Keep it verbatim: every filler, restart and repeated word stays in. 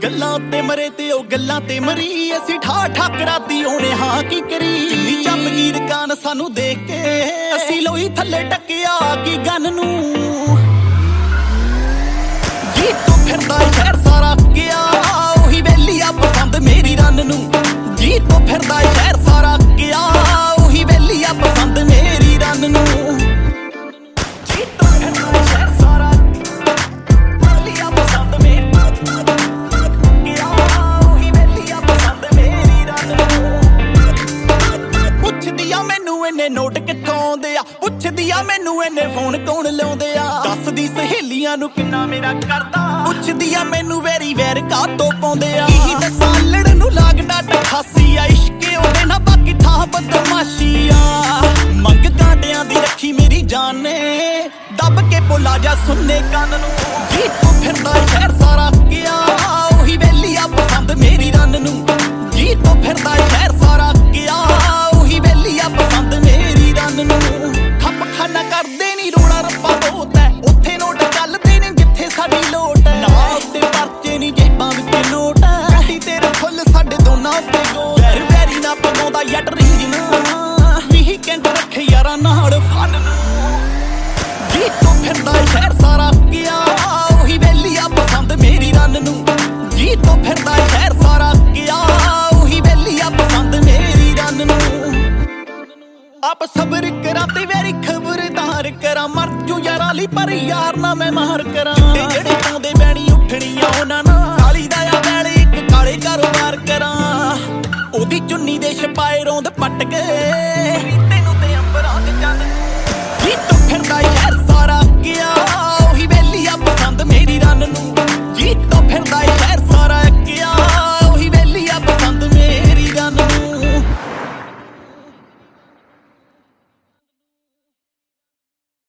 ਗੱਲਾਂ ਤੇ ਮਰੇ ਤੇ ਉਹ ਗੱਲਾਂ ਤੇ ਮਰੀ ਅਸੀਂ ਠਾ ਠਾਕਰਾਤੀ ਉਹਨੇ ਹਾਂ ਕੀ ਕਰੀ ਜਿੰਨੀ ਚੱਪ ਗੀਰ ਕਾਨ ਸਾਨੂੰ ਦੇਖ ਕੇ ਅਸੀਂ ਲੋਈ ਥੱਲੇ ਟੱਕਿਆ ਕੀ ਗਨ ਨੂੰ ਜੀ ਤੂੰ ਫਿਰਦਾ ਸ਼ਹਿਰ ਸਾਰਾ ਗਿਆ ਉਹੀ ਵੇਲੀ ਆ ਪਸੰਦ ਮੇਰੀ ਰੰਨ ਨੂੰ ਜੀ ਤੂੰ ਫਿਰਦਾ ਸ਼ਹਿਰ ਸਾਰਾ ਗਿਆ ਉਹੀ ਵੇਲੀ ਆ ਪਸੰਦ ਮੇਰੀ ਰੰਨ ਨੂੰ ਜੀ ਤੂੰ ਫਿਰਦਾ ਸ਼ਹਿਰ ਸਾਰਾ ਵੇਲੀ ਆ ਪਸੰਦ ਮੇਰੀ ਗਿਆ ਉਹੀ ਵੇਲੀ ਆ ਪਸੰਦ ਮੇਰੀ ਰੰਨ ਨੂੰ ਪੁੱਛਦੀ ਆ ਮੈਨੂੰ ਇਹਨੇ ਨੋਟ ਕਿੱਥੋਂ ਆਉਂਦੇ ਆ ਪੁੱਛਦੀ ਆ ਮੈਨੂੰ ਇਹਨੇ ਫੋਨ ਕੌਣ ਲਾਉਂਦੇ ਆ ਦੱਸਦੀ ਸਹੇਲੀਆਂ ਨੂੰ ਕਿੰਨਾ ਮੇਰਾ ਕਰਦਾ ਪੁੱਛਦੀ ਆ ਮੈਨੂੰ ਵੈਰੀ ਵੈਰ ਕਾਤੋਂ ਪਾਉਂਦੇ ਆ ਕੀ ਦੱਸਾਂ ਲੜਨ ਨੂੰ ਲੱਗਦਾ ਟਖਾਸੀ ਆ ਇਸ਼ਕੇ ਉਹਦੇ ਨਾਲ ਬਾਕੀ ਥਾਂ ਬਦਮਾਸ਼ੀ ਆ ਮੰਗ ਕਾਂਟਿਆਂ ਦੀ ਰੱਖੀ ਮੇਰੀ ਜਾਨ ਨੇ ਦੱਬ ਕੇ ਬੋਲਾ ਜਾ ਸੁਣਨੇ ਕੰਨ ਨੂੰ ਜੀ ਤੂੰ ਫਿਰਦਾ ਸ਼ਹਿਰ ਸਾਰਾ ਗਿਆ ਉਹੀ ਵੇਲੀ ਆ ਪਸੰਦ ਮੇਰੀ ਰੰਨ ਨੂੰ ਜੀ ਤੂੰ ਫਿਰਦਾ ਸ਼ਹਿਰ ਸਾਰਾ ਗਿਆ ਉਹੀ ਵੇਲੀ ਆ ਪਸੰਦ ਮੇਰੀ ਰੰਨ ਨੂੰ ਖੱਪ ਖਾਨਾ ਕਰਦੇ ਨੀ ਰੋਲਾ ਰੱਪਾ ਬਹੁਤ ਹੈ ਉੱਥੇ ਨੋਟ ਚੱਲਦੇ ਨੇ ਜਿੱਥੇ ਸਾਡੀ ਲੋਟ ਹੈ ਨਾ ਉੱਤੇ ਪਰਚੇ ਨੀ ਜੇਬਾਂ ਵਿੱਚ ਨੋਟ ਹੈ ਗੱਡੀ ਤੇਰੇ ਫੁੱਲ ਸਾਡੇ ਦੋਨਾਂ ਉੱਤੇ ਗੋਲ ਵੈਰ ਵੈਰੀ ਨਾ ਪਗਾਉਂਦਾ ਯੱਟ ਰੀਜ ਨਾ ਵੀਕਐਂਡ ਰੱਖੇ ਯਾਰਾਂ ਨਾਲ ਫਨ ਨੂੰ ਜੀ ਤੂੰ ਫਿਰਦਾ ਸ਼ਹਿਰ ਸਾਰਾ ਗਿਆ ਉਹੀ ਵੇਲੀ ਆ ਪਸੰਦ ਮੇਰੀ ਰੰਨ ਨੂੰ ਜੀ ਤੂੰ ਫਿਰਦਾ ਸ਼ਹਿਰ ਸਾਰਾ ਗਿਆ ਉਹੀ ਵੇਲੀ ਆ ਪਸੰਦ ਮੇਰੀ ਰੰਨ ਨੂੰ ਆਪ ਸਬਰ ਕਰਾਂ ਤੇ ਵੈਰੀ ਖਬਰਦਾਰ ਕਰਾਂ ਮਰ ਜੂ ਯਾਰਾਂ ਲਈ ਪਰ ਯਾਰ ਨਾ ਮੈਂ ਮਾਰ ਕਰਾਂ ਤੇ ਜਿਹੜੇ ਪਾਉਂਦੇ ਬੈਣੀ ਉੱਠਣੀਆਂ ਉਹਨਾਂ ਨਾਲ ਕਾਲੀ ਦਾ ਆ ਵੈਲੇ ਇੱਕ ਕਾਲੇ ਕਾਰੋਬਾਰ ਕਰਾਂ ਉਹਦੀ ਚੁੰਨੀ ਦੇ ਛਪਾਏ ਰੋਂਦ ਪੱਟ ਕੇ ਤੈਨੂੰ ਤੇ ਅੰਬਰਾਂ ਦੇ ਚੰਨ ਜੀ ਤੂੰ ਫਿਰਦਾ ਯਾਰ ਸਾਰਾ ਗਿਆ ਉਹੀ ਵੇਲੀ ਆ ਪਸੰਦ ਮੇਰੀ ਰੰਨ ਨੂੰ ਜੀ